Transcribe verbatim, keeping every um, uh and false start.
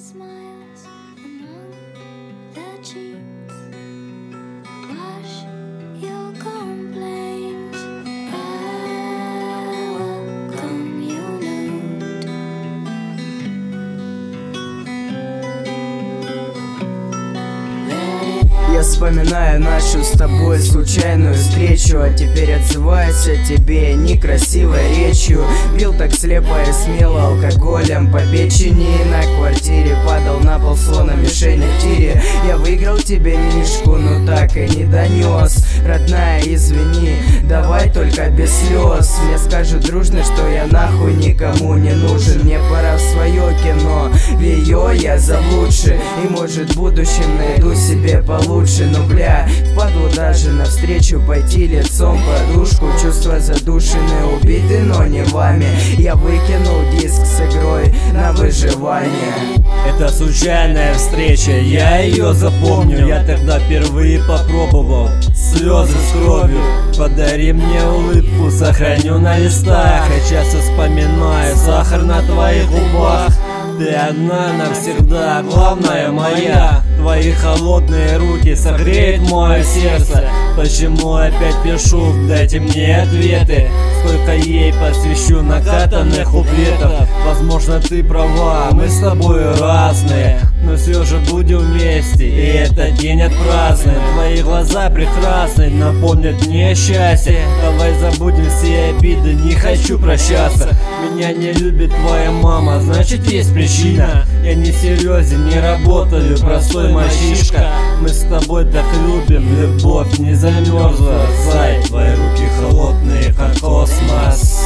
smiles among the cheeks. Wash your complaints. I welcome you nude. Я вспоминаю нашу с тобой случайную встречу, а теперь отзываюсь о тебе некрасивой речью. Бил так слепо и смело алкоголем по печени, на квартире падал на пол словно мишень в тире. Я выиграл тебе мишку, но так и не донес. Родная, извини, давай только без слез. Мне скажут дружно, что я нахуй никому не нужен. Мне пора в свое кино, в ее я заблудший, и может в будущем найду себе получше. Ну бля, впадло даже навстречу пойти лицом подушку. Чувства задушены, убиты, но не вами. Я выкинул диск с игрой на выживание. Это случайная встреча, я ее запомню. Я тогда впервые попробовал слезы с кровью. Подари мне улыбку, сохраню на листах. Я часто вспоминаю сахар на твоих губах. Ты одна навсегда, главная моя. Твои холодные руки согреют мое сердце. Почему опять пишу, дайте мне ответы. Сколько ей посвящу накатанных куплетов. Возможно, ты права, мы с тобой разные, но все же будем вместе, и этот день отпразднуем. Твои глаза прекрасны, напомнят мне счастье. Давай забудем все обиды, не хочу прощаться. Меня не любит твоя мама, значит есть причина. Я не серьезен, не работаю, простой мальчишка. Мы с тобой так любим, любовь не замерзла. Зай, твои руки холодные, как космос.